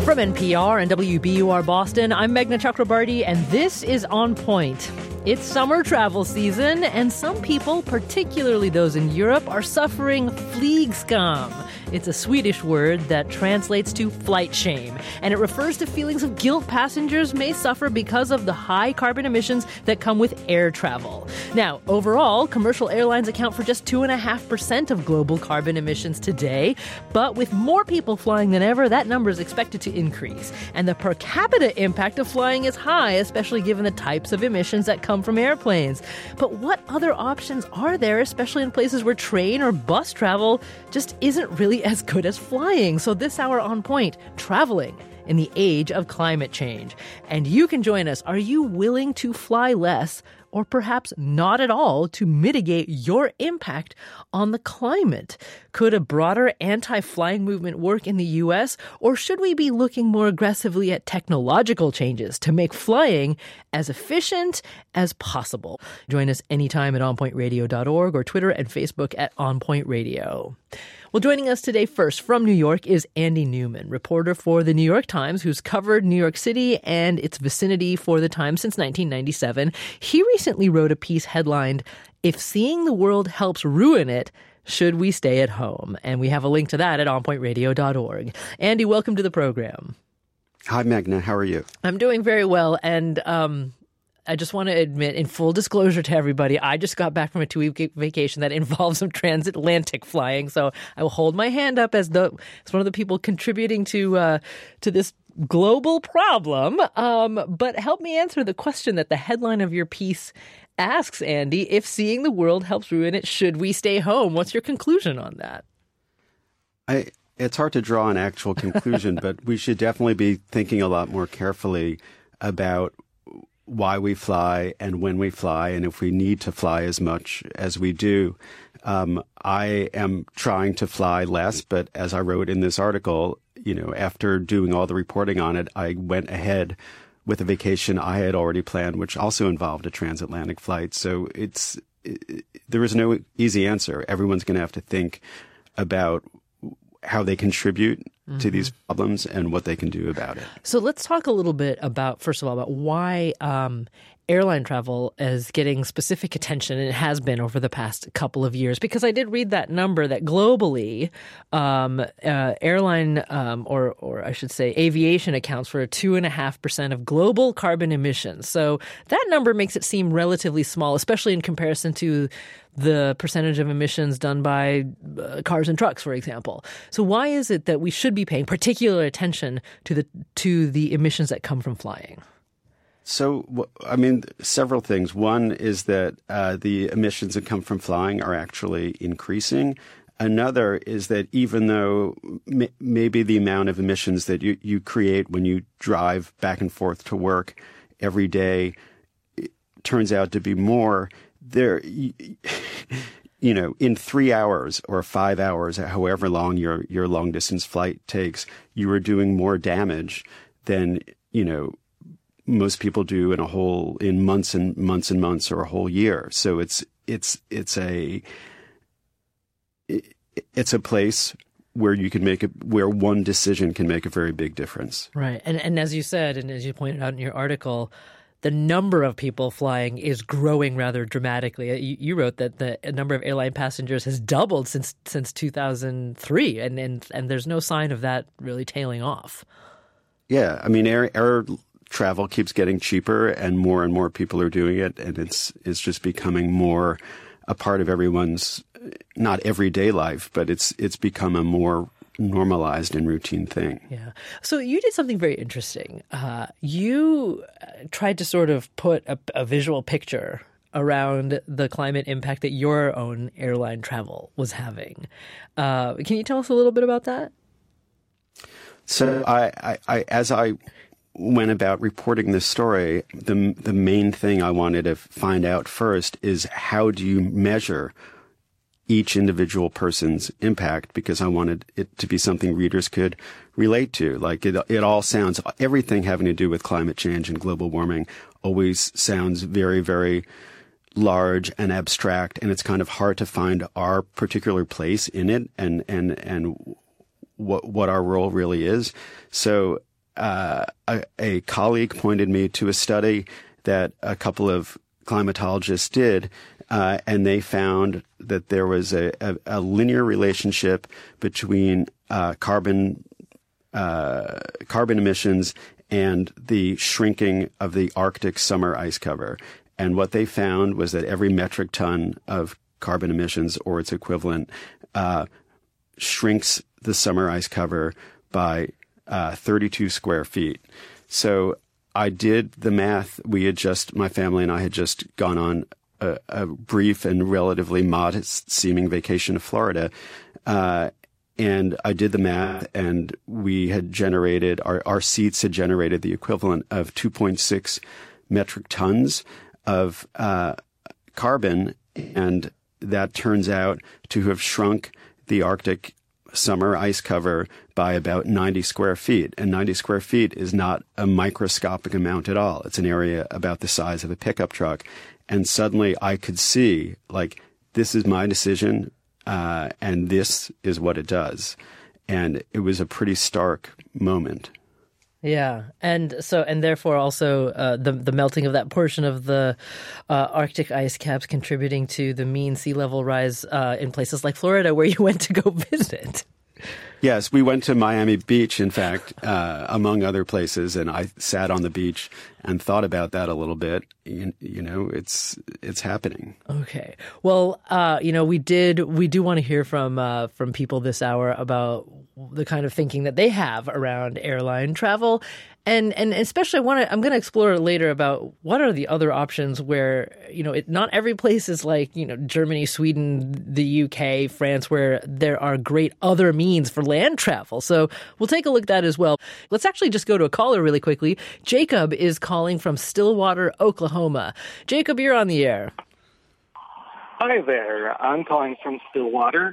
From NPR and WBUR Boston, I'm Meghna Chakrabarty, and this is On Point. It's summer travel season, and some people, particularly those in Europe, are suffering Flygskam. It's a Swedish word that translates to flight shame, and it refers to feelings of guilt passengers may suffer because of the high carbon emissions that come with air travel. Now, overall, commercial airlines account for just 2.5% of global carbon emissions today, but with more people flying than ever, that number is expected to increase. And the per capita impact of flying is high, especially given the types of emissions that come from airplanes. But what other options are there, especially in places where train or bus travel just isn't really as good as flying? So this hour On Point, traveling in the age of climate change. And you can join us. Are you willing to fly less, or perhaps not at all, to mitigate your impact on the climate? Could a broader anti-flying movement work in the U.S., or should we be looking more aggressively at technological changes to make flying as efficient as possible? Join us anytime at onpointradio.org or Twitter and Facebook at onpointradio. Well, joining us today first from New York is Andy Newman, reporter for The New York Times, who's covered New York City and its vicinity for the Times since 1997. He recently wrote a piece headlined, "If Seeing the World Helps Ruin It, Should We Stay at Home?" And we have a link to that at onpointradio.org. Andy, welcome to the program. Hi, Meghna. How are you? I'm doing very well. And I just want to admit, in full disclosure to everybody, I just got back from a 2-week vacation that involves some transatlantic flying. So I will hold my hand up as one of the people contributing to this global problem. But help me answer the question that the headline of your piece asks, Andy. If seeing the world helps ruin it, should we stay home? What's your conclusion on that? It's hard to draw an actual conclusion, but we should definitely be thinking a lot more carefully about why we fly and when we fly, and if we need to fly as much as we do. I am trying to fly less, but as I wrote in this article, after doing all the reporting on it, I went ahead with a vacation I had already planned, which also involved a transatlantic flight. So there is no easy answer. Everyone's going to have to think about how they contribute to these problems and what they can do about it. So let's talk a little bit about, first of all, about why airline travel is getting specific attention, and it has been over the past couple of years. Because I did read that number that globally, airline or I should say aviation accounts for 2.5% of global carbon emissions. So that number makes it seem relatively small, especially in comparison to the percentage of emissions done by cars and trucks, for example. So why is it that we should be paying particular attention to the emissions that come from flying? So, several things. One is that the emissions that come from flying are actually increasing. Another is that even though maybe the amount of emissions that you create when you drive back and forth to work every day turns out to be more, in 3 hours or 5 hours, however long your long distance flight takes, you are doing more damage than, most people do in months and months and months or a whole year. So it's a place where you can where one decision can make a very big difference. Right. And as you said, and as you pointed out in your article, the number of people flying is growing rather dramatically. You wrote that the number of airline passengers has doubled since 2003, and there's no sign of that really tailing off. Yeah, air travel keeps getting cheaper, and more people are doing it, and it's just becoming more a part of everyone's, not everyday life, but it's become a more normalized and routine thing. Yeah. So you did something very interesting. You tried to sort of put a visual picture around the climate impact that your own airline travel was having. Can you tell us a little bit about that? So as I went about reporting this story, the main thing I wanted to find out first is, how do you measure each individual person's impact? Because I wanted it to be something readers could relate to. Like it all sounds, everything having to do with climate change and global warming always sounds very, very large and abstract, and it's kind of hard to find our particular place in it and what our role really is. So a colleague pointed me to a study that a couple of climatologists did, and they found that there was a linear relationship between carbon emissions and the shrinking of the Arctic summer ice cover. And what they found was that every metric ton of carbon emissions or its equivalent shrinks the summer ice cover by 32 square feet. So I did the math. My family and I had just gone on a brief and relatively modest seeming vacation to Florida. And I did the math, and we had generated, our seats had generated the equivalent of 2.6 metric tons of carbon. And that turns out to have shrunk the Arctic summer ice cover by about 90 square feet. And 90 square feet is not a microscopic amount at all. It's an area about the size of a pickup truck. And suddenly I could see, like, this is my decision, and this is what it does. And it was a pretty stark moment. Yeah, and therefore also the melting of that portion of the Arctic ice caps contributing to the mean sea level rise in places like Florida, where you went to go visit. Yes, we went to Miami Beach, in fact, among other places, and I sat on the beach and thought about that a little bit. You know, it's happening. Okay. Well, we do want to hear from people this hour about the kind of thinking that they have around airline travel. And especially I'm going to explore later about what are the other options where, not every place is like, Germany, Sweden, the UK, France, where there are great other means for land travel. So we'll take a look at that as well. Let's actually just go to a caller really quickly. Jacob is calling from Stillwater, Oklahoma. Jacob, you're on the air. Hi there. I'm calling from Stillwater.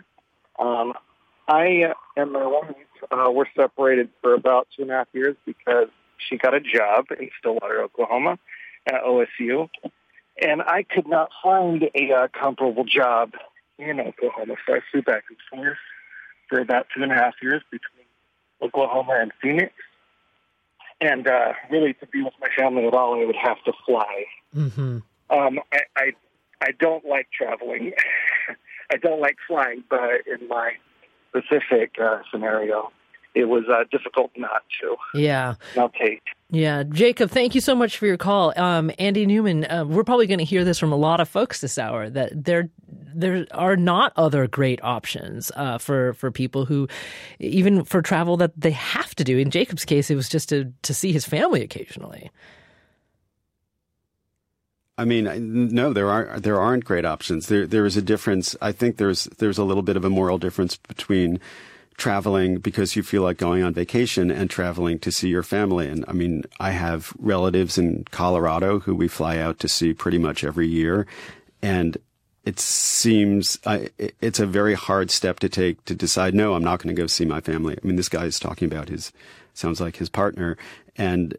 I and my wife were separated for about 2.5 years because she got a job in Stillwater, Oklahoma at OSU. And I could not find a comparable job in Oklahoma. So I flew back and forth for about 2.5 years between Oklahoma and Phoenix. And really, to be with my family at all, I would have to fly. Mm-hmm. I don't like traveling. I don't like flying, but in my specific scenario, it was difficult not to. Yeah. Okay. Yeah. Jacob, thank you so much for your call. Andy Newman, we're probably going to hear this from a lot of folks this hour, that there are not other great options for people who, even for travel that they have to do. In Jacob's case, it was just to see his family occasionally. I mean, no, there aren't great options. There is a difference. I think there's a little bit of a moral difference between traveling because you feel like going on vacation and traveling to see your family. And I mean, I have relatives in Colorado who we fly out to see pretty much every year. And it seems it's a very hard step to take to decide, no, I'm not going to go see my family. I mean, this guy is talking about sounds like his partner. And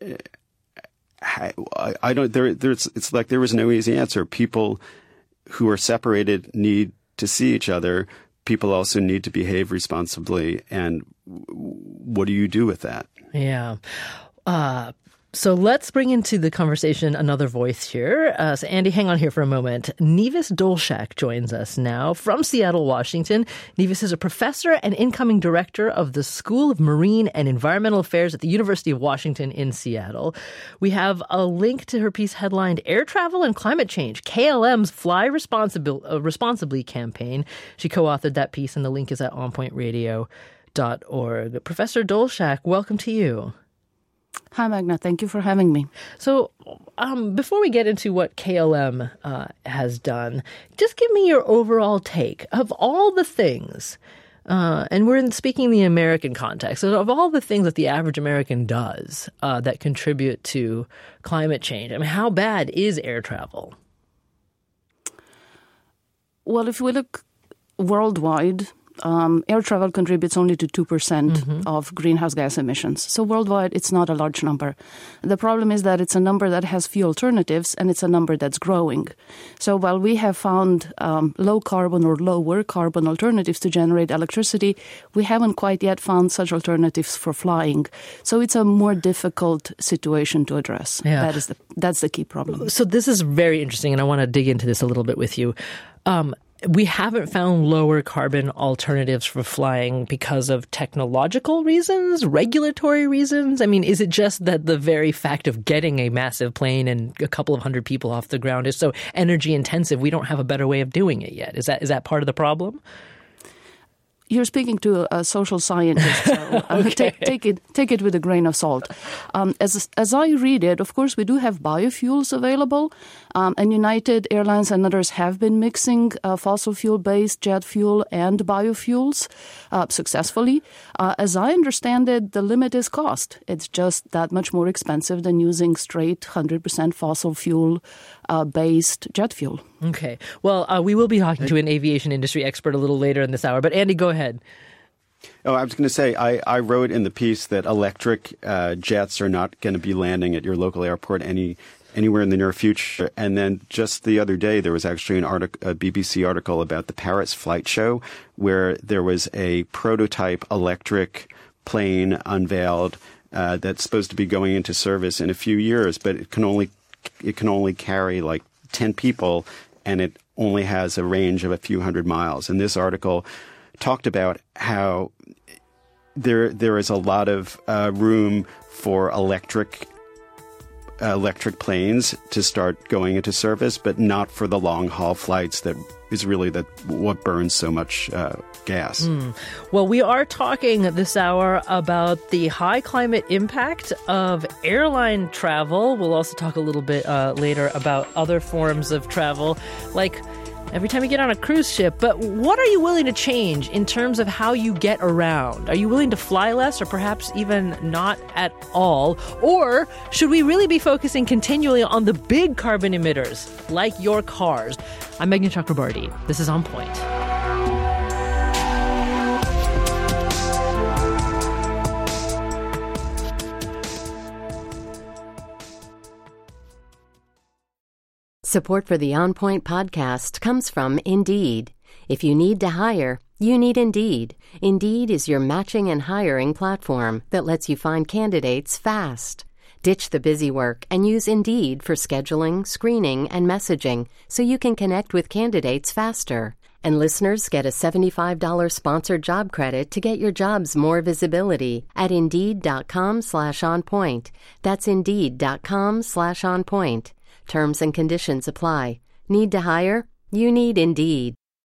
I don't, it's like there was no easy answer. People who are separated need to see each other. People also need to behave responsibly. And what do you do with that? Yeah. So let's bring into the conversation another voice here. So Andy, hang on here for a moment. Nevis Dolshak joins us now from Seattle, Washington. Nevis is a professor and incoming director of the School of Marine and Environmental Affairs at the University of Washington in Seattle. We have a link to her piece headlined Air Travel and Climate Change, KLM's Fly Responsibly campaign. She co-authored that piece, and the link is at onpointradio.org. Professor Dolshak, welcome to you. Hi, Magna. Thank you for having me. So before we get into what KLM has done, just give me your overall take of all the things, and we're speaking the American context, of all the things that the average American does that contribute to climate change. I mean, how bad is air travel? Well, if we look worldwide, air travel contributes only to 2% of greenhouse gas emissions. So worldwide, it's not a large number. The problem is that it's a number that has few alternatives, and it's a number that's growing. So while we have found low carbon or lower carbon alternatives to generate electricity, we haven't quite yet found such alternatives for flying. So it's a more difficult situation to address. Yeah. That's the key problem. So this is very interesting, and I want to dig into this a little bit with you. We haven't found lower carbon alternatives for flying because of technological reasons, regulatory reasons. I mean, is it just that the very fact of getting a massive plane and a couple of hundred people off the ground is so energy intensive, we don't have a better way of doing it yet? Is that part of the problem? You're speaking to a social scientist, so Okay. take it with a grain of salt. As I read it, of course, we do have biofuels available, and United Airlines and others have been mixing fossil fuel-based jet fuel and biofuels successfully. As I understand it, the limit is cost. It's just that much more expensive than using straight 100% fossil fuel-based jet fuel. Okay. Well, we will be talking to an aviation industry expert a little later in this hour. But Andy, go ahead. Oh, I was going to say, I wrote in the piece that electric jets are not going to be landing at your local airport anywhere in the near future. And then just the other day, there was actually a BBC article about the Paris Flight Show, where there was a prototype electric plane unveiled that's supposed to be going into service in a few years, but it can only carry like 10 people, and it only has a range of a few hundred miles. And this article talked about how there is a lot of room for electric planes to start going into service, but not for the long haul flights that is really what burns so much gas. Well, we are talking this hour about the high climate impact of airline travel. We'll also talk a little bit later about other forms of travel, like every time you get on a cruise ship. But what are you willing to change in terms of how you get around? Are you willing to fly less, or perhaps even not at all? Or should we really be focusing continually on the big carbon emitters, like your cars? I'm Meghna Chakrabarti. This is On Point. Support for the On Point podcast comes from Indeed. If you need to hire, you need Indeed. Indeed is your matching and hiring platform that lets you find candidates fast. Ditch the busy work and use Indeed for scheduling, screening, and messaging so you can connect with candidates faster. And listeners get a $75 sponsored job credit to get your jobs more visibility at Indeed.com/onpoint. That's Indeed.com/onpoint. Terms and conditions apply. Need to hire? You need Indeed.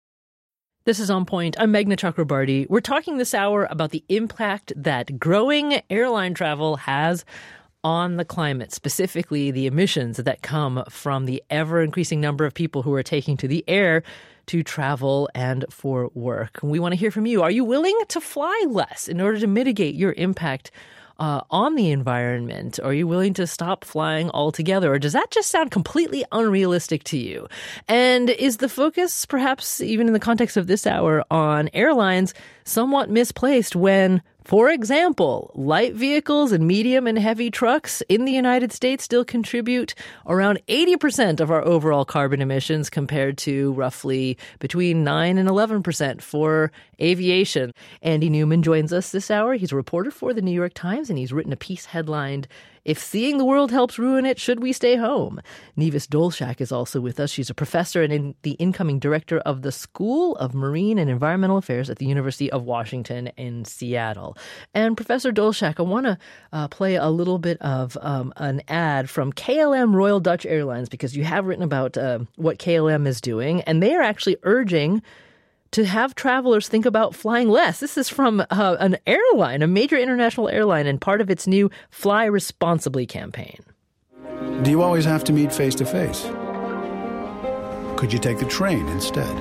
This is On Point. I'm Meghna Chakrabarti. We're talking this hour about the impact that growing airline travel has on the climate, specifically the emissions that come from the ever-increasing number of people who are taking to the air to travel and for work. And we want to hear from you. Are you willing to fly less in order to mitigate your impact on the environment? Are you willing to stop flying altogether? Or does that just sound completely unrealistic to you? And is the focus, perhaps even in the context of this hour, on airlines somewhat misplaced when, for example, light vehicles and medium and heavy trucks in the United States still contribute around 80% of our overall carbon emissions, compared to roughly between 9 and 11% for aviation? Andy Newman joins us this hour. He's a reporter for the New York Times, and he's written a piece headlined, "If Seeing the World Helps Ruin It, Should We Stay Home?" Nevis Dolshak is also with us. She's a professor and the incoming director of the School of Marine and Environmental Affairs at the University of Washington in Seattle. And Professor Dolshak, I want to play a little bit of an ad from KLM Royal Dutch Airlines, because you have written about what KLM is doing, and they are actually urging to have travelers think about flying less. This is from an airline, a major international airline, and part of its new Fly Responsibly campaign. Do you always have to meet face-to-face? Could you take the train instead?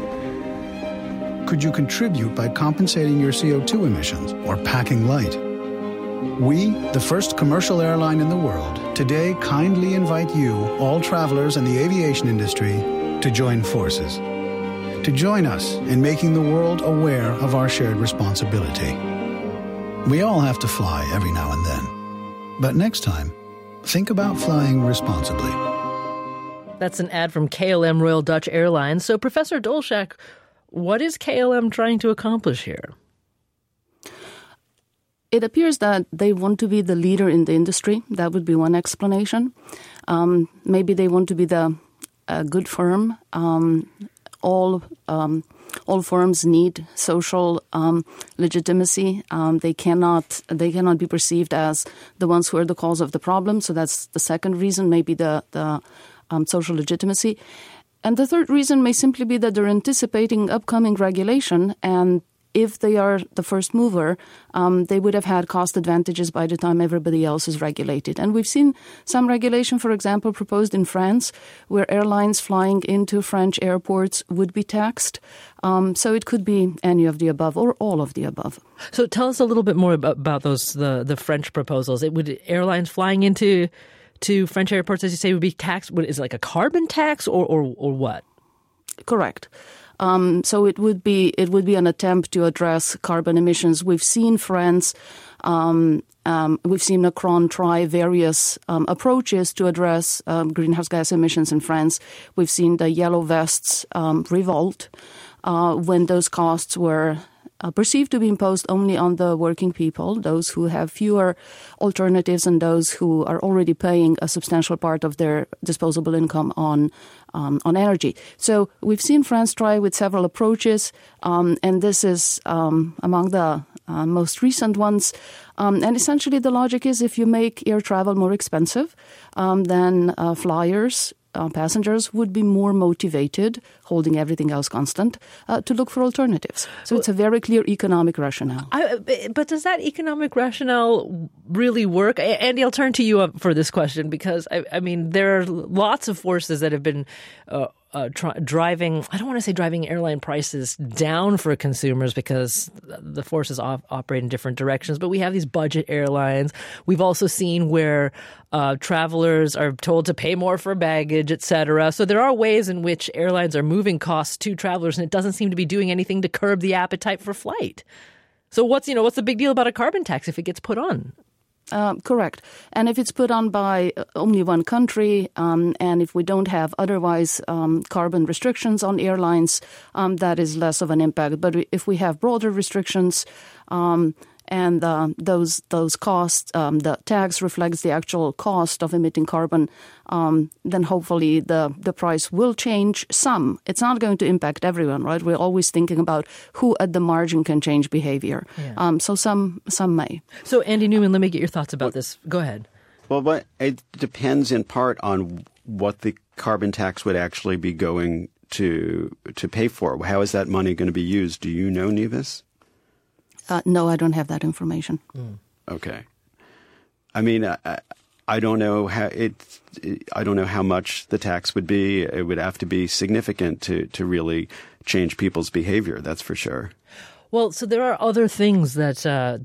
Could you contribute by compensating your CO2 emissions or packing light? We, the first commercial airline in the world, today kindly invite you, all travelers in the aviation industry, to join forces. to join us in making the world aware of our shared responsibility. We all have to fly every now and then. But next time, think about flying responsibly. That's an ad from KLM Royal Dutch Airlines. So, Professor Dolschak, what is KLM trying to accomplish here? It appears that they want to be the leader in the industry. That would be one explanation. Maybe they want to be the good firm. All firms need social legitimacy. They cannot be perceived as the ones who are the cause of the problem. So that's the second reason, maybe the social legitimacy. And the third reason may simply be that they're anticipating upcoming regulation, and if they are the first mover, they would have had cost advantages by the time everybody else is regulated. And we've seen some regulation, for example, proposed in France, where airlines flying into French airports would be taxed. So it could be any of the above or all of the above. So tell us a little bit more about those the French proposals. Would airlines flying into French airports, as you say, would be taxed? Is it like a carbon tax or what? Correct. So it would be an attempt to address carbon emissions. We've seen France, we've seen Macron try various approaches to address greenhouse gas emissions in France. We've seen the Yellow Vests revolt when those costs were perceived to be imposed only on the working people, those who have fewer alternatives and those who are already paying a substantial part of their disposable income on energy. So we've seen France try with several approaches, and this is among the most recent ones. And essentially the logic is if you make air travel more expensive, then passengers would be more motivated, holding everything else constant, to look for alternatives. So it's a very clear economic rationale. But does that economic rationale really work? Andy, I'll turn to you for this question because, I mean, there are lots of forces that have been driving, I don't want to say driving airline prices down for consumers because the forces operate in different directions, but we have these budget airlines. We've also seen where travelers are told to pay more for baggage, et cetera. So there are ways in which airlines are moving costs to travelers, and it doesn't seem to be doing anything to curb the appetite for flight. So what's the big deal about a carbon tax if it gets put on? Correct. And if it's put on by only one country, and if we don't have otherwise carbon restrictions on airlines, that is less of an impact. But if we have broader restrictions, and those costs, the tax reflects the actual cost of emitting carbon, then hopefully the price will change some. It's not going to impact everyone, right? We're always thinking about who at the margin can change behavior. Yeah. So some may. So Andy Newman, let me get your thoughts about this. Go ahead. Well, but it depends in part on what the carbon tax would actually be going to pay for. How is that money going to be used? Do you know, Nevis? No, I don't have that information. Okay. I mean, I don't know how I don't know how much the tax would be. It would have to be significant to really change people's behavior. That's for sure. Well, so there are other things that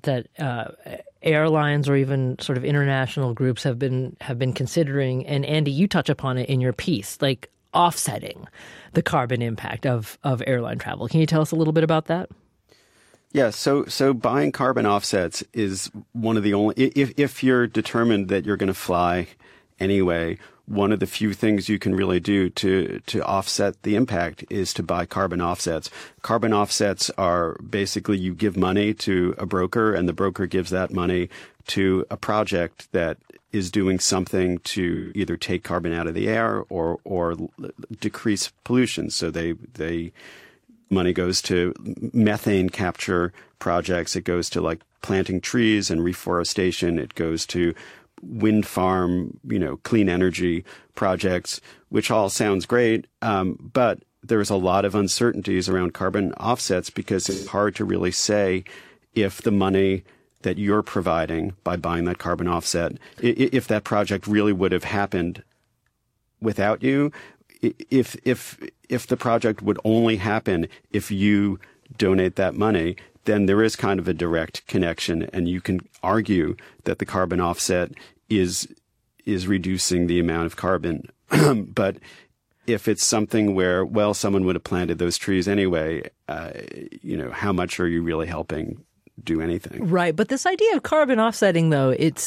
airlines or even sort of international groups have been considering. And Andy, you touch upon it in your piece, like offsetting the carbon impact of airline travel. Can you tell us a little bit about that? Yeah, so buying carbon offsets is one of the only, if you're determined that you're going to fly anyway, one of the few things you can really do to offset the impact is to buy carbon offsets. Carbon offsets are basically you give money to a broker and the broker gives that money to a project that is doing something to either take carbon out of the air or decrease pollution. So money goes to methane capture projects. It goes to like planting trees and reforestation. It goes to wind farm, clean energy projects, which all sounds great. But there's a lot of uncertainties around carbon offsets because it's hard to really say if the money that you're providing by buying that carbon offset, if that project really would have happened without you. If the project would only happen if you donate that money, then there is kind of a direct connection, and you can argue that the carbon offset is reducing the amount of carbon. But if it's something where, well, someone would have planted those trees anyway, how much are you really helping do anything? Right. But this idea of carbon offsetting, though, it's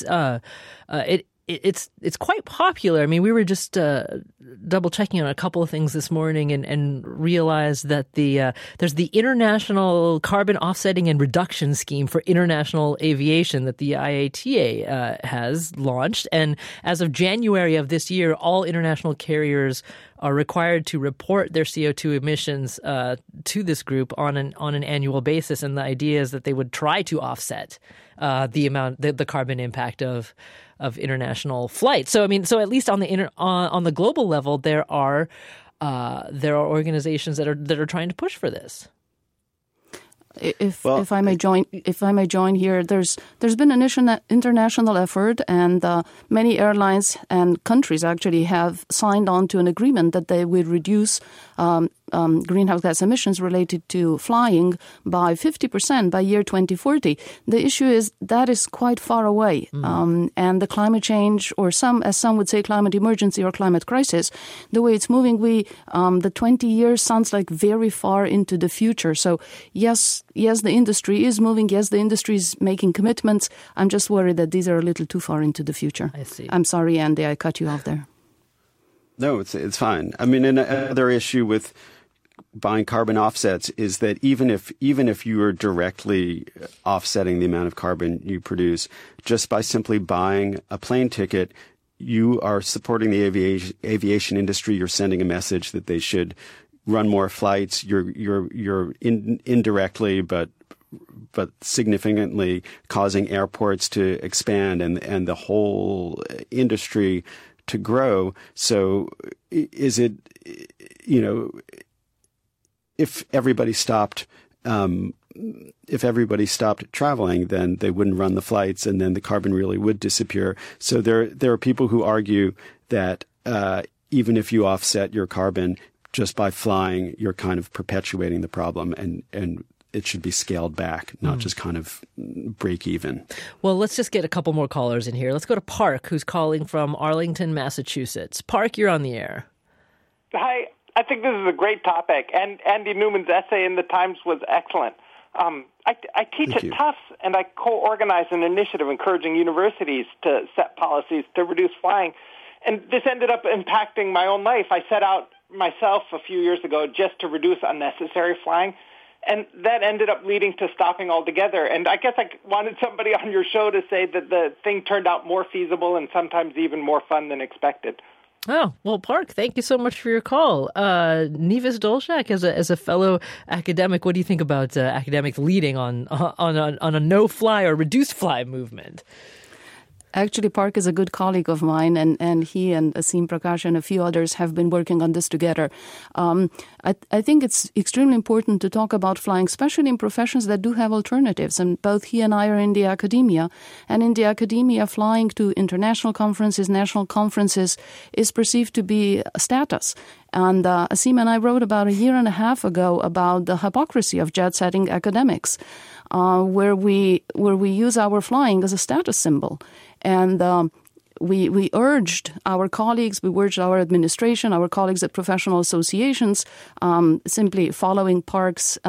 quite popular. I mean, we were just double checking on a couple of things this morning and realized that there's the International Carbon Offsetting and Reduction Scheme for International Aviation that the IATA has launched. And as of January of this year, all international carriers are required to report their CO2 emissions to this group on an annual basis. And the idea is that they would try to offset the carbon impact of international flights. So at least on the global level, there are organizations that are trying to push for this. If I may join here, there's been an international effort, and many airlines and countries actually have signed on to an agreement that they will reduce greenhouse gas emissions related to flying by 50% by year 2040. The issue is that is quite far away, and the climate change, or as some would say, climate emergency or climate crisis, the way it's moving, the 20 years sounds like very far into the future. So yes, the industry is moving. Yes, the industry is making commitments. I'm just worried that these are a little too far into the future. I see. I'm sorry, Andy, I cut you off there. No, it's fine. I mean, another issue with buying carbon offsets is that even if you are directly offsetting the amount of carbon you produce, just by simply buying a plane ticket, you are supporting the aviation industry. You're sending a message that they should run more flights. You're indirectly but significantly causing airports to expand and the whole industry to grow. So is it, if everybody stopped traveling, then they wouldn't run the flights, and then the carbon really would disappear. So there are people who argue that even if you offset your carbon just by flying, you're kind of perpetuating the problem, and it should be scaled back, not just kind of break even. Well, let's just get a couple more callers in here. Let's go to Park, who's calling from Arlington, Massachusetts. Park, you're on the air. Hi. I think this is a great topic, and Andy Newman's essay in the Times was excellent. I teach at Tufts, and I co-organize an initiative encouraging universities to set policies to reduce flying. And this ended up impacting my own life. I set out myself a few years ago just to reduce unnecessary flying, and that ended up leading to stopping altogether. And I guess I wanted somebody on your show to say that the thing turned out more feasible and sometimes even more fun than expected. Oh, well, Park, thank you so much for your call. Nevis Dolchak, as a fellow academic, what do you think about academics leading on a no-fly or reduced-fly movement? Actually, Park is a good colleague of mine, and he and Asim Prakash and a few others have been working on this together. I think it's extremely important to talk about flying, especially in professions that do have alternatives. And both he and I are in the academia. And in the academia, flying to international conferences, national conferences, is perceived to be a status. And Asim and I wrote about a year and a half ago about the hypocrisy of jet-setting academics, where we use our flying as a status symbol. And we urged our colleagues, we urged our administration, our colleagues at professional associations, simply following Park's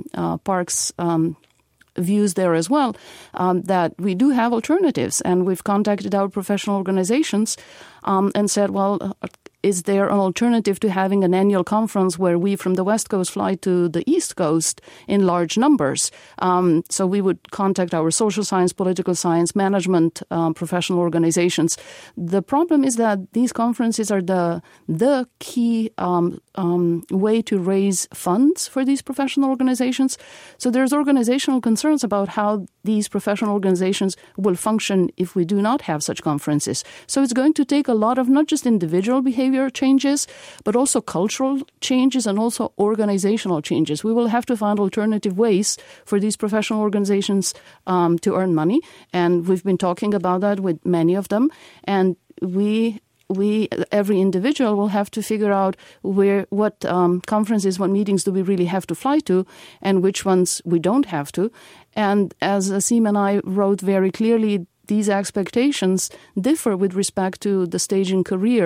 views there as well, that we do have alternatives. And we've contacted our professional organizations and said, well, is there an alternative to having an annual conference where we from the West Coast fly to the East Coast in large numbers? So we would contact our social science, political science, management, professional organizations. The problem is that these conferences are the key way to raise funds for these professional organizations. So there's organizational concerns about how these professional organizations will function if we do not have such conferences. So it's going to take a lot of not just individual behavior changes, but also cultural changes and also organizational changes. We will have to find alternative ways for these professional organizations to earn money. And we've been talking about that with many of them. And we every individual will have to figure out what conferences, what meetings do we really have to fly to and which ones we don't have to. And as Asim and I wrote very clearly, these expectations differ with respect to the stage in career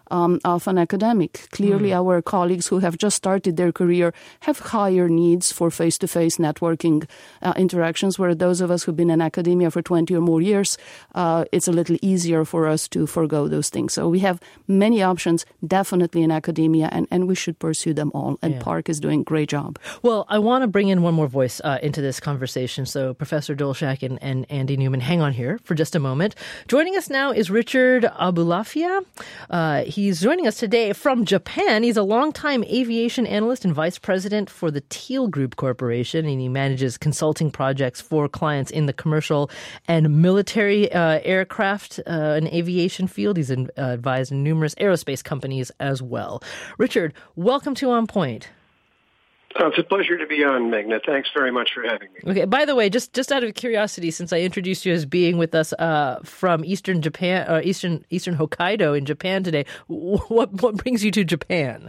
of an academic. Clearly, our colleagues who have just started their career have higher needs for face-to-face networking interactions, where those of us who've been in academia for 20 or more years, it's a little easier for us to forego those things. So we have many options, definitely in academia, and we should pursue them all. And Park is doing a great job. Well, I want to bring in one more voice into this conversation. So Professor Dolshak and Andy Newman, hang on here for just a moment. Joining us now is Richard Abulafia. He's joining us today from Japan. He's a longtime aviation analyst and vice president for the Teal Group Corporation, and he manages consulting projects for clients in the commercial and military aircraft and aviation field. He's advised numerous aerospace companies as well. Richard, welcome to On Point. It's a pleasure to be on, Megna. Thanks very much for having me. Okay. By the way, just out of curiosity, since I introduced you as being with us from Eastern Japan, Eastern Hokkaido in Japan today, what brings you to Japan?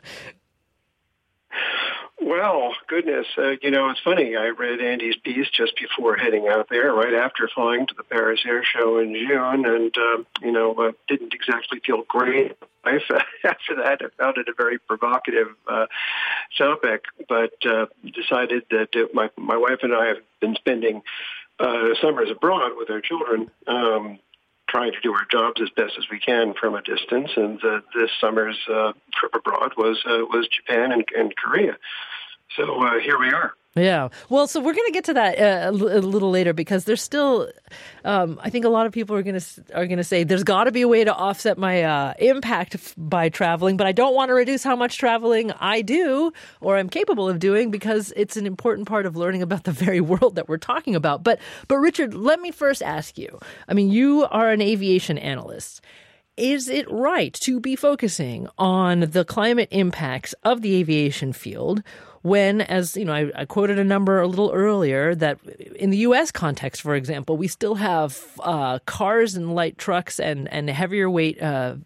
Well, goodness, it's funny. I read Andy's piece just before heading out there, right after flying to the Paris Air Show in June, and didn't exactly feel great. After that, I found it a very provocative topic, but decided that my wife and I have been spending summers abroad with our children, trying to do our jobs as best as we can from a distance. And this summer's trip abroad was Japan and Korea. So here we are. Yeah. Well, so we're going to get to that a little later, because there's still, I think a lot of people are going to say there's got to be a way to offset my impact by traveling, but I don't want to reduce how much traveling I do or I'm capable of doing, because it's an important part of learning about the very world that we're talking about. But Richard, let me first ask you. I mean, you are an aviation analyst. Is it right to be focusing on the climate impacts of the aviation field when, as you know, I quoted a number a little earlier, that in the U.S. context, for example, we still have cars and light trucks and heavier weight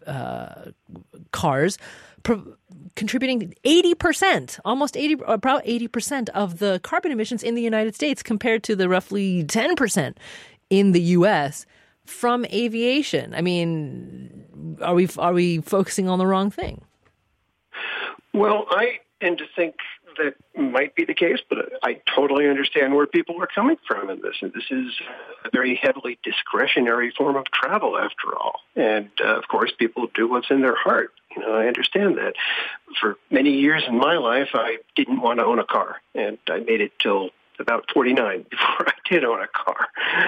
cars contributing 80%, about 80% of the carbon emissions in the United States, compared to the roughly 10% in the U.S. from aviation. I mean, are we focusing on the wrong thing? Well, I tend to think that might be the case, but I totally understand where people are coming from in this. And this is a very heavily discretionary form of travel, after all. And, of course, people do what's in their heart. I understand that. For many years in my life, I didn't want to own a car, and I made it till about 49 before I did own a car.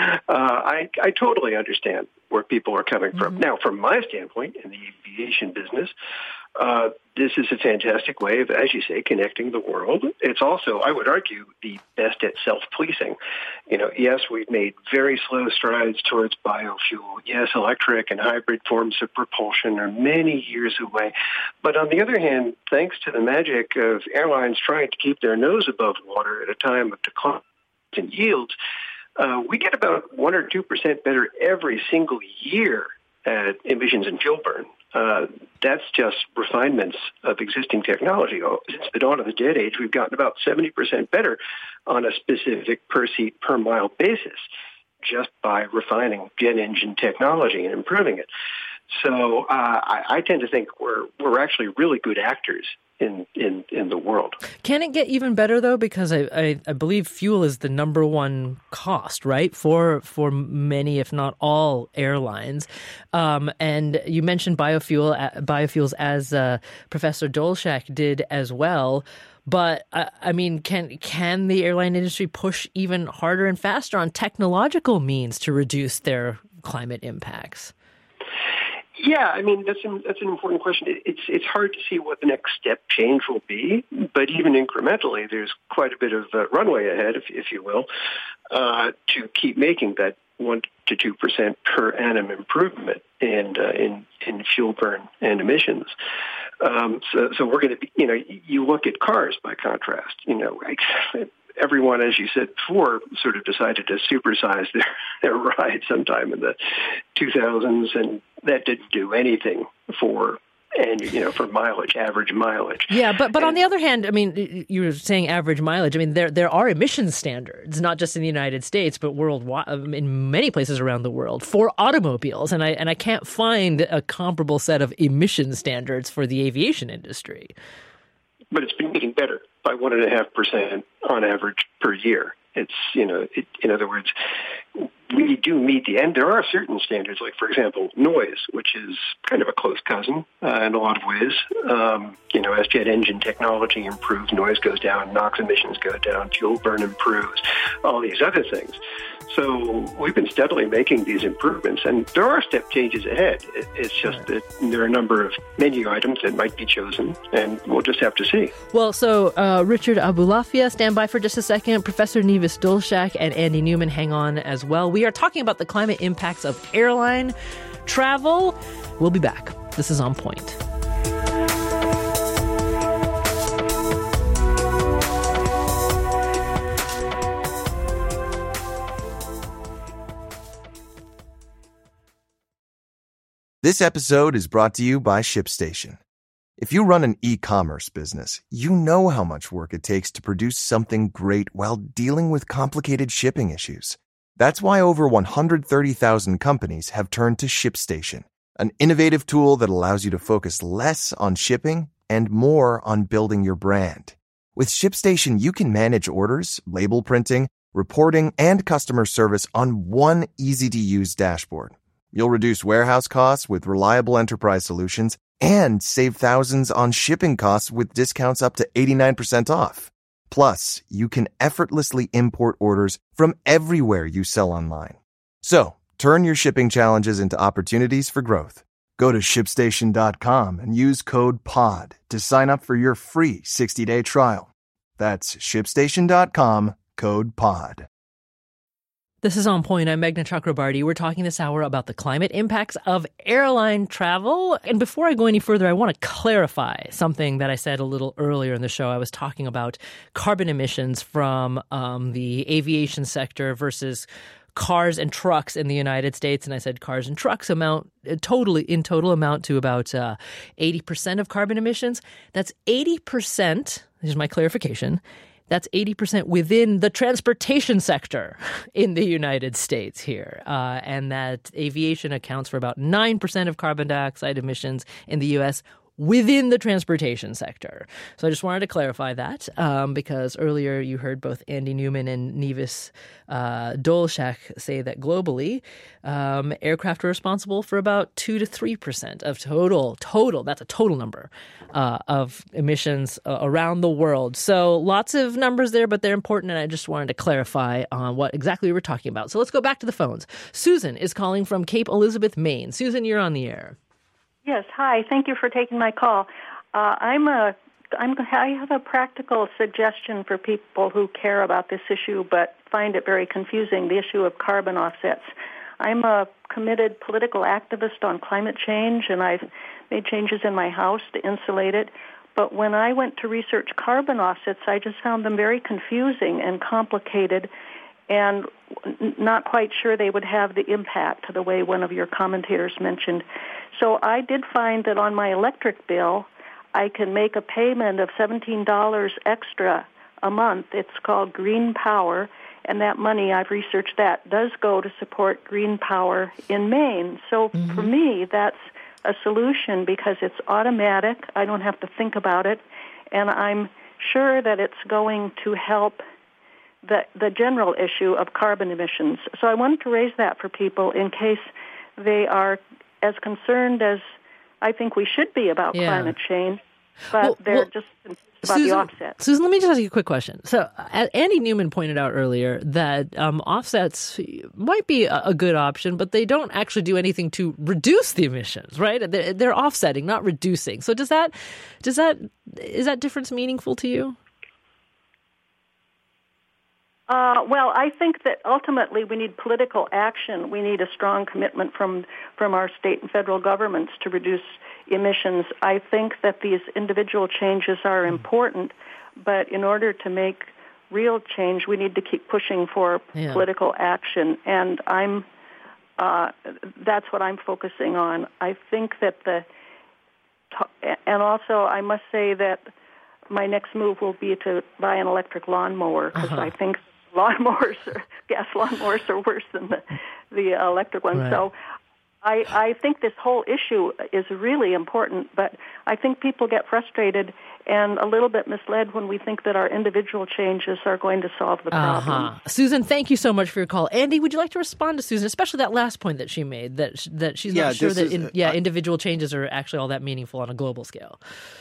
I totally understand where people are coming from. Now, from my standpoint in the aviation business, this is a fantastic way of, as you say, connecting the world. It's also, I would argue, the best at self-policing. Yes, we've made very slow strides towards biofuel. Yes, electric and hybrid forms of propulsion are many years away. But on the other hand, thanks to the magic of airlines trying to keep their nose above water at a time of decline in yields, we get about 1 or 2% better every single year at emissions and fuel burn. That's just refinements of existing technology. Since the dawn of the jet age, we've gotten about 70% better on a specific per seat, per mile basis, just by refining jet engine technology and improving it. So I tend to think we're actually really good actors in the world. Can it get even better, though? Because I believe fuel is the number one cost, right, for many, if not all, airlines. And you mentioned biofuels, as Professor Dolshak did as well. But, I mean, can the airline industry push even harder and faster on technological means to reduce their climate impacts? Yeah, I mean, that's an important question. It's hard to see what the next step change will be, but even incrementally, there's quite a bit of runway ahead, if you will, to keep making that 1 to 2% per annum improvement in fuel burn and emissions. So we're going to be, you look at cars by contrast, everyone, as you said before, sort of decided to supersize their ride sometime in the 2000s, and that didn't do anything for and, for mileage, average mileage. Yeah, but on the other hand, I mean, you were saying average mileage. I mean, there are emission standards, not just in the United States, but worldwide, in many places around the world, for automobiles. And I can't find a comparable set of emission standards for the aviation industry. But it's been getting better by 1.5% on average per year. It's, in other words, we do meet the end. There are certain standards, like, for example, noise, which is kind of a close cousin in a lot of ways. As jet engine technology improves, noise goes down, NOx emissions go down, fuel burn improves, all these other things. So we've been steadily making these improvements, and there are step changes ahead. It's just that there are a number of menu items that might be chosen, and we'll just have to see. Well, so Richard Abulafia, stand by for just a second. Professor Nevis Dolschak and Andy Newman, hang on as well. We are talking about the climate impacts of airline travel. We'll be back. This is On Point. This episode is brought to you by ShipStation. If you run an e-commerce business, you know how much work it takes to produce something great while dealing with complicated shipping issues. That's why over 130,000 companies have turned to ShipStation, an innovative tool that allows you to focus less on shipping and more on building your brand. With ShipStation, you can manage orders, label printing, reporting, and customer service on one easy-to-use dashboard. You'll reduce warehouse costs with reliable enterprise solutions and save thousands on shipping costs with discounts up to 89% off. Plus, you can effortlessly import orders from everywhere you sell online. So, turn your shipping challenges into opportunities for growth. Go to ShipStation.com and use code POD to sign up for your free 60-day trial. That's ShipStation.com, code POD. This is On Point. I'm Meghna Chakrabarty. We're talking this hour about the climate impacts of airline travel. And before I go any further, I want to clarify something that I said a little earlier in the show. I was talking about carbon emissions from the aviation sector versus cars and trucks in the United States. And I said cars and trucks amount to about 80% of carbon emissions. That's 80%. Here's my clarification. That's 80% within the transportation sector in the United States here. And that aviation accounts for about 9% of carbon dioxide emissions in the U.S. within the transportation sector. So I just wanted to clarify that because earlier you heard both Andy Newman and Nevis Dolschak say that globally, aircraft are responsible for about 2 to 3% of total, that's a total number, of emissions around the world. So lots of numbers there, but they're important, and I just wanted to clarify on what exactly we were talking about. So let's go back to the phones. Susan is calling from Cape Elizabeth, Maine. Susan, you're on the air. Yes, hi. Thank you for taking my call. I have a practical suggestion for people who care about this issue but find it very confusing, the issue of carbon offsets. I'm a committed political activist on climate change, and I've made changes in my house to insulate it. But when I went to research carbon offsets, I just found them very confusing and complicated and not quite sure they would have the impact the way one of your commentators mentioned. So I did find that on my electric bill, I can make a payment of $17 extra a month. It's called Green Power, and that money, I've researched that, does go to support green power in Maine. So for me, that's a solution because it's automatic. I don't have to think about it, and I'm sure that it's going to help the general issue of carbon emissions. So I wanted to raise that for people in case they are as concerned as I think we should be about climate change, but they're just about the offsets. Susan, let me just ask you a quick question. So Andy Newman pointed out earlier that offsets might be a good option, but they don't actually do anything to reduce the emissions, right? They're offsetting, not reducing. So is that difference meaningful to you? Well, I think that ultimately we need political action. We need a strong commitment from our state and federal governments to reduce emissions. I think that these individual changes are important, but in order to make real change, we need to keep pushing for political action. And that's what I'm focusing on. I think that And also, I must say that my next move will be to buy an electric lawnmower, because I think gas lawnmowers are worse than the electric ones. Right. So I think this whole issue is really important, but I think people get frustrated and a little bit misled when we think that our individual changes are going to solve the problem. Susan, thank you so much for your call. Andy, would you like to respond to Susan, especially that last point that she made, that she's not sure that individual changes are actually all that meaningful on a global scale?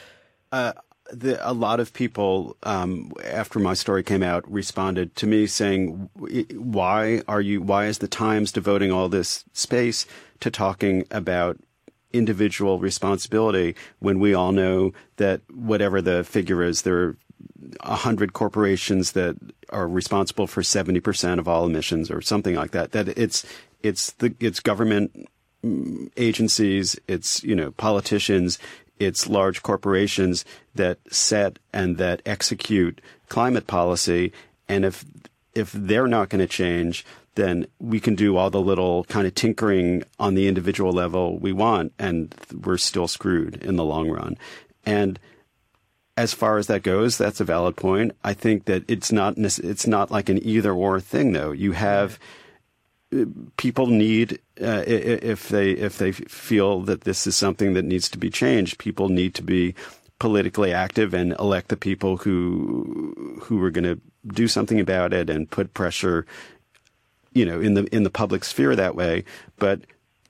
A lot of people, after my story came out, responded to me saying, why is the Times devoting all this space to talking about individual responsibility when we all know that whatever the figure is, there are 100 corporations that are responsible for 70% of all emissions or something like that, that it's government agencies, it's, politicians, it's large corporations that set and that execute climate policy. And if they're not going to change, then we can do all the little kind of tinkering on the individual level we want, and we're still screwed in the long run. And as far as that goes, that's a valid point. I think that it's not like an either or thing, though. You have people need, if they feel that this is something that needs to be changed, people need to be politically active and elect the people who are going to do something about it and put pressure, in the public sphere that way. But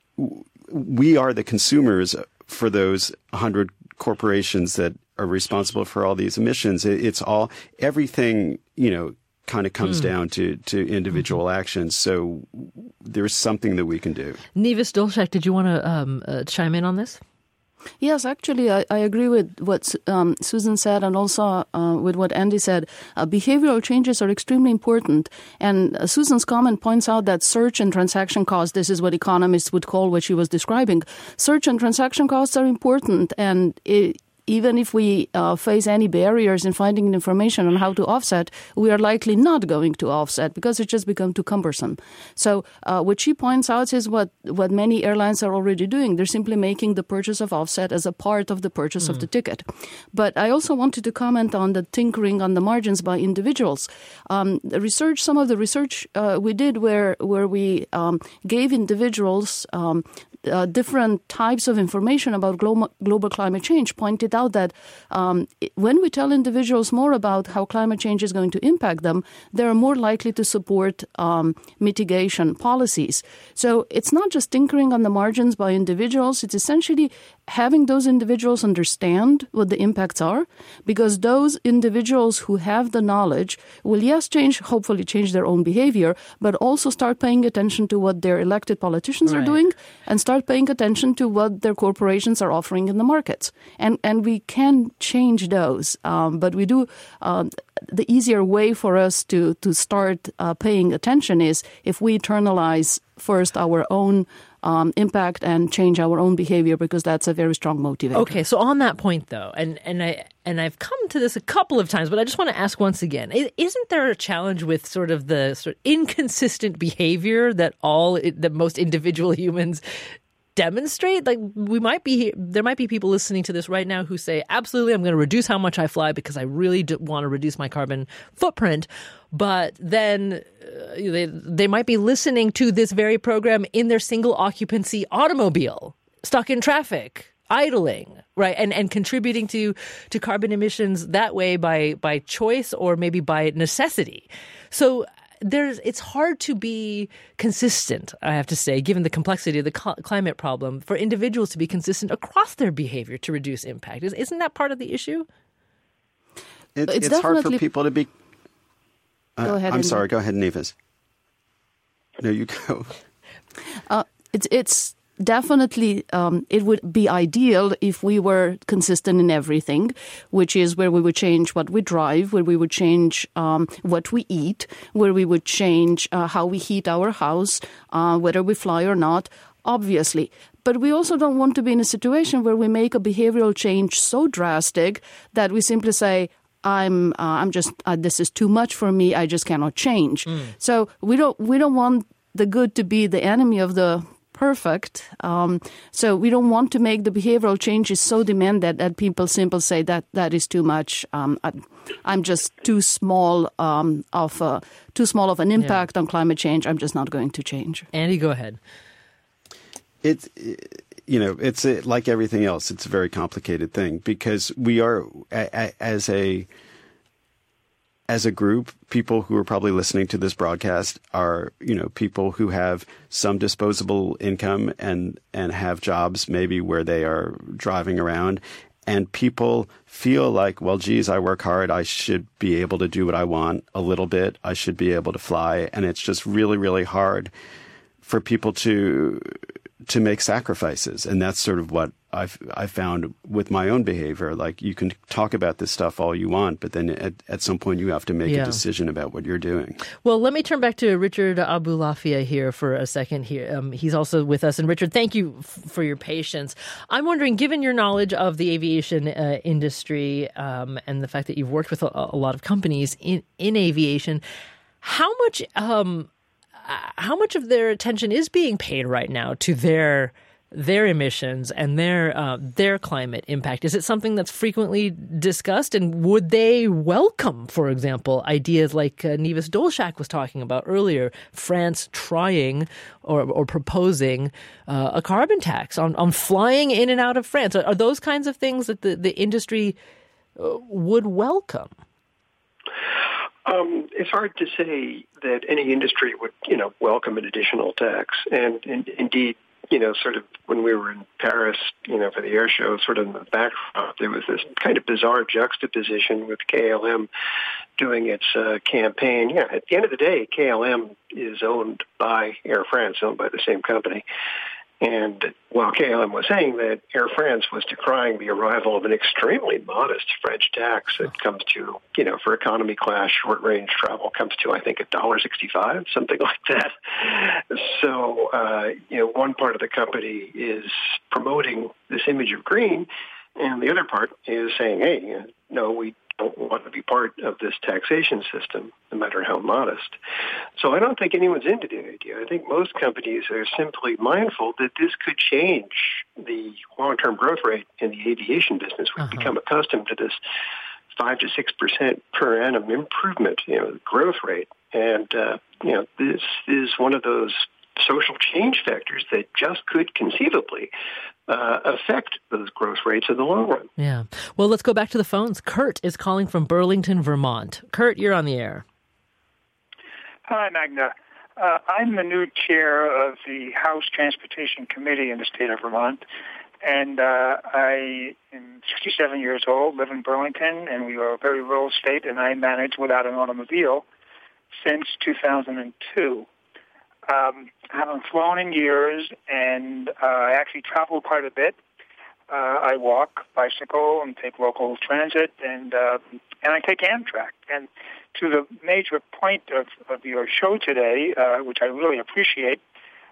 we are the consumers for those 100 corporations that are responsible for all these emissions. It's all, everything, kind of comes down to individual actions. So there's something that we can do. Nevis Dolchak, did you want to chime in on this? Yes, actually, I agree with what Susan said and also with what Andy said. Behavioral changes are extremely important. And Susan's comment points out that search and transaction costs, this is what economists would call what she was describing. Search and transaction costs are important, and even if we face any barriers in finding information on how to offset, we are likely not going to offset because it just becomes too cumbersome. So what she points out is what many airlines are already doing. They're simply making the purchase of offset as a part of the purchase of the ticket. But I also wanted to comment on the tinkering on the margins by individuals. Some of the research we did where we gave individuals different types of information about global climate change pointed out that when we tell individuals more about how climate change is going to impact them, they're more likely to support mitigation policies. So it's not just tinkering on the margins by individuals. It's essentially having those individuals understand what the impacts are, because those individuals who have the knowledge will, hopefully change their own behavior, but also start paying attention to what their elected politicians are doing and start paying attention to what their corporations are offering in the markets. And we can change those, but we do. The easier way for us to start paying attention is if we internalize first our own impact and change our own behavior, because that's a very strong motivator. Okay, so on that point, though, and I've come to this a couple of times, but I just want to ask once again, isn't there a challenge with sort of inconsistent behavior that most individual humans demonstrate? Like there might be people listening to this right now who say, absolutely, I'm going to reduce how much I fly because I really want to reduce my carbon footprint. But then they might be listening to this very program in their single occupancy automobile, stuck in traffic, idling, right? And contributing to carbon emissions that way by choice or maybe by necessity. So it's hard to be consistent, I have to say, given the complexity of the climate problem, for individuals to be consistent across their behavior to reduce impact. Isn't that part of the issue? It's hard for people to be... Go ahead. I'm sorry. Go ahead, Nevis. No, you go. It's definitely, it would be ideal if we were consistent in everything, which is where we would change what we drive, where we would change what we eat, where we would change how we heat our house, whether we fly or not, obviously. But we also don't want to be in a situation where we make a behavioral change so drastic that we simply say, I'm just this is too much for me. I just cannot change. So we don't want the good to be the enemy of the perfect. So we don't want to make the behavioral changes so demanded that people simply say that is too much. I'm just too small of an impact on climate change. I'm just not going to change. Andy, go ahead. It's like everything else. It's a very complicated thing because we are, as a group, people who are probably listening to this broadcast are, people who have some disposable income and have jobs maybe where they are driving around. And people feel like, well, geez, I work hard. I should be able to do what I want a little bit. I should be able to fly. And it's just really, really hard for people to make sacrifices. And that's sort of what I found with my own behavior. Like, you can talk about this stuff all you want, but then at some point you have to make a decision about what you're doing. Well, let me turn back to Richard Abulafia here for a second here. He's also with us. And Richard, thank you for your patience. I'm wondering, given your knowledge of the aviation industry and the fact that you've worked with a lot of companies in aviation, how much of their attention is being paid right now to their emissions and their climate impact? Is it something that's frequently discussed? And would they welcome, for example, ideas like Nevis Dolshak was talking about earlier, France trying or proposing a carbon tax on flying in and out of France? Are those kinds of things that the industry would welcome? It's hard to say that any industry would, welcome an additional tax. And indeed, sort of when we were in Paris, for the air show, sort of in the backdrop, there was this kind of bizarre juxtaposition with KLM doing its campaign. Yeah, at the end of the day, KLM is owned by Air France, owned by the same company. And while KLM was saying that Air France was decrying the arrival of an extremely modest French tax that comes to, for economy class, short range travel comes to, I think, $1.65, something like that. So, one part of the company is promoting this image of green, and the other part is saying, hey, no, we don't want to be part of this taxation system, no matter how modest. So I don't think anyone's into the idea. I think most companies are simply mindful that this could change the long-term growth rate in the aviation business. We've become accustomed to this 5 to 6% per annum improvement, growth rate. And, this is one of those social change factors that just could conceivably affect those growth rates in the long run. Yeah. Well, let's go back to the phones. Kurt is calling from Burlington, Vermont. Kurt, you're on the air. Hi, Magna. I'm the new chair of the House Transportation Committee in the state of Vermont. And I am 67 years old, live in Burlington, and we are a very rural state, and I manage without an automobile since 2002. I haven't flown in years, and I actually travel quite a bit. I walk, bicycle, and take local transit, and I take Amtrak. And to the major point of your show today, which I really appreciate,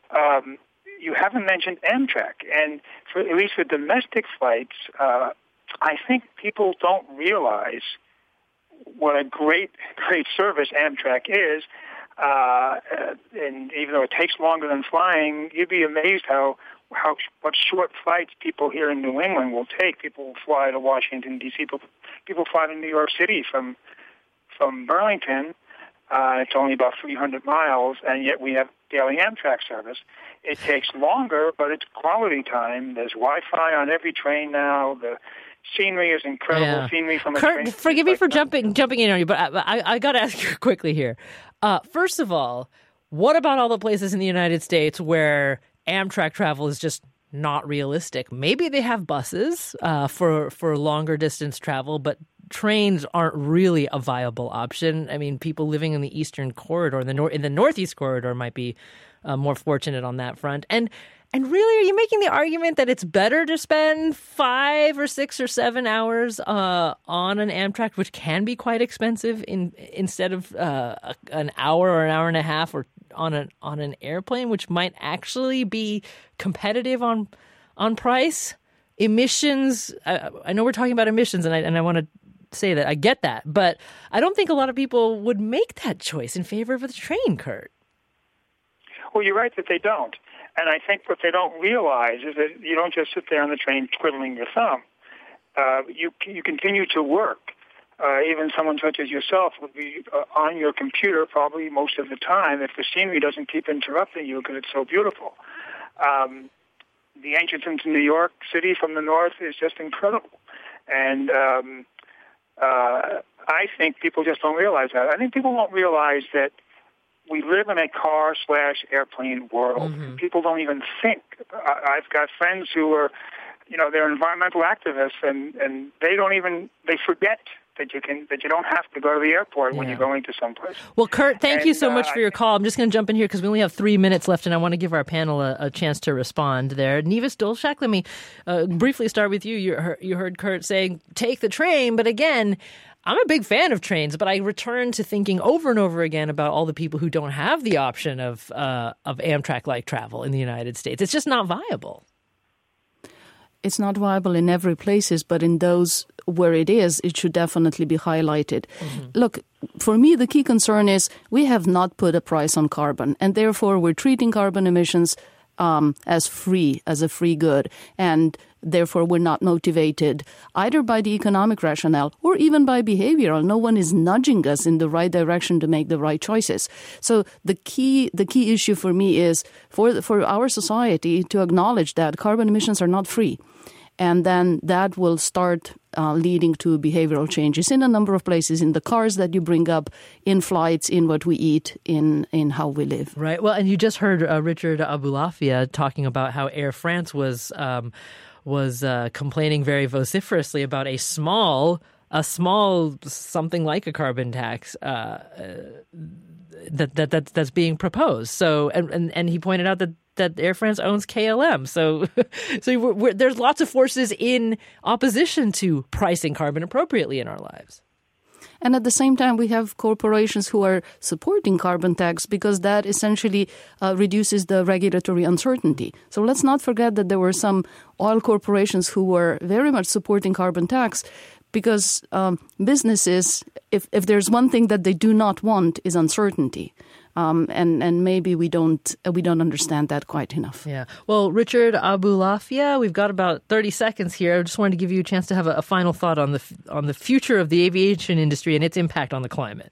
you haven't mentioned Amtrak. And at least for domestic flights, I think people don't realize what a great service Amtrak is. And even though it takes longer than flying, you'd be amazed what short flights people here in New England will take. People will fly to Washington, D.C. People fly to New York City from Burlington. It's only about 300 miles, and yet we have daily Amtrak service. It takes longer, but it's quality time. There's Wi-Fi on every train now. The scenery is incredible. Scenery from a train. Kurt, forgive me for jumping in on you, but I got to ask you quickly here. First of all, what about all the places in the United States where Amtrak travel is just not realistic? Maybe they have buses for longer distance travel, but trains aren't really a viable option. I mean, people living in the Eastern Corridor, in the Northeast Corridor, might be more fortunate on that front. And really, are you making the argument that it's better to spend 5 or 6 or 7 hours on an Amtrak, which can be quite expensive, instead of an hour or an hour and a half or on an airplane, which might actually be competitive on price? Emissions. I know we're talking about emissions, and I want to say that I get that, but I don't think a lot of people would make that choice in favor of the train, Kurt. Well, you're right that they don't. And I think what they don't realize is that you don't just sit there on the train twiddling your thumb. You continue to work. Even someone such as yourself would be on your computer probably most of the time if the scenery doesn't keep interrupting you because it's so beautiful. The entrance into New York City from the north is just incredible. And I think people just don't realize that. I think people won't realize that we live in a car/airplane world. Mm-hmm. People don't even think. I've got friends who are, they're environmental activists, and they forget that you don't have to go to the airport when you're going to someplace. Well, Kurt, thank you so much for your call. I'm just going to jump in here because we only have 3 minutes left, and I want to give our panel a chance to respond there. Nevis Dolshak, let me briefly start with you. You heard Kurt saying, take the train, but again, I'm a big fan of trains, but I return to thinking over and over again about all the people who don't have the option of Amtrak-like travel in the United States. It's just not viable. It's not viable in every places, but in those where it is, it should definitely be highlighted. Mm-hmm. Look, for me, the key concern is we have not put a price on carbon, and therefore we're treating carbon emissions as a free good, and therefore we're not motivated either by the economic rationale or even by behavioral. No one is nudging us in the right direction to make the right choices. So the key issue for me is for our society to acknowledge that carbon emissions are not free. And then that will start leading to behavioral changes in a number of places, in the cars that you bring up, in flights, in what we eat, in how we live. Right. Well, and you just heard Richard Aboulafia talking about how Air France was complaining very vociferously about a small something like a carbon tax that's being proposed. So and he pointed out that Air France owns KLM. So there's lots of forces in opposition to pricing carbon appropriately in our lives. And at the same time, we have corporations who are supporting carbon tax because that essentially reduces the regulatory uncertainty. So let's not forget that there were some oil corporations who were very much supporting carbon tax because businesses, if there's one thing that they do not want, is uncertainty. And maybe we don't understand that quite enough. Yeah. Well, Richard Aboulafia, we've got about 30 seconds here. I just wanted to give you a chance to have a final thought on the future of the aviation industry and its impact on the climate.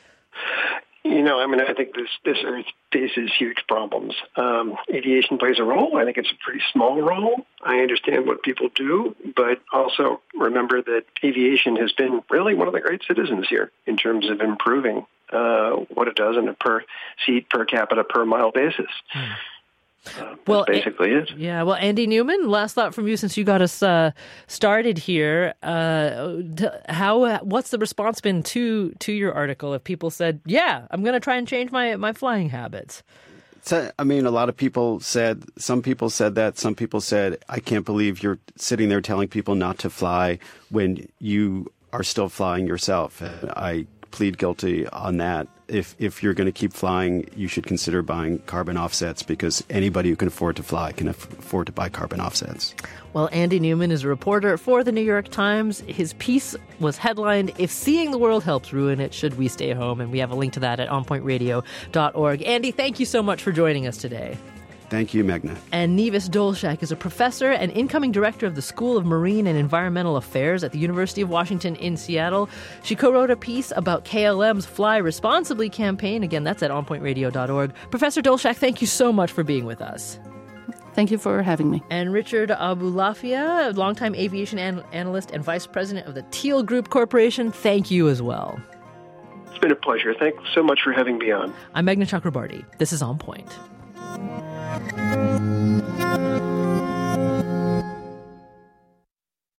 I think this Earth faces huge problems. Aviation plays a role. I think it's a pretty small role. I understand what people do, but also remember that aviation has been really one of the great citizens here in terms of improving what it does on a per seat, per capita, per mile basis. Well, basically it. Yeah. Well, Andy Newman, last thought from you since you got us started here. What's the response been to your article? If people said, "Yeah, I'm going to try and change my flying habits." So, a lot of people said. Some people said that. Some people said, "I can't believe you're sitting there telling people not to fly when you are still flying yourself." I plead guilty on that. If you're going to keep flying, you should consider buying carbon offsets because anybody who can afford to fly can afford to buy carbon offsets. Well, Andy Newman is a reporter for the New York Times. His piece was headlined, "If Seeing the World Helps Ruin It, Should We Stay Home?" And we have a link to that at onpointradio.org. Andy, thank you so much for joining us today. Thank you, Meghna. And Nevis Dolshak is a professor and incoming director of the School of Marine and Environmental Affairs at the University of Washington in Seattle. She co-wrote a piece about KLM's Fly Responsibly campaign. Again, that's at onpointradio.org. Professor Dolshak, thank you so much for being with us. Thank you for having me. And Richard Aboulafia, longtime aviation analyst and vice president of the Teal Group Corporation, thank you as well. It's been a pleasure. Thanks so much for having me on. I'm Meghna Chakrabarty. This is On Point.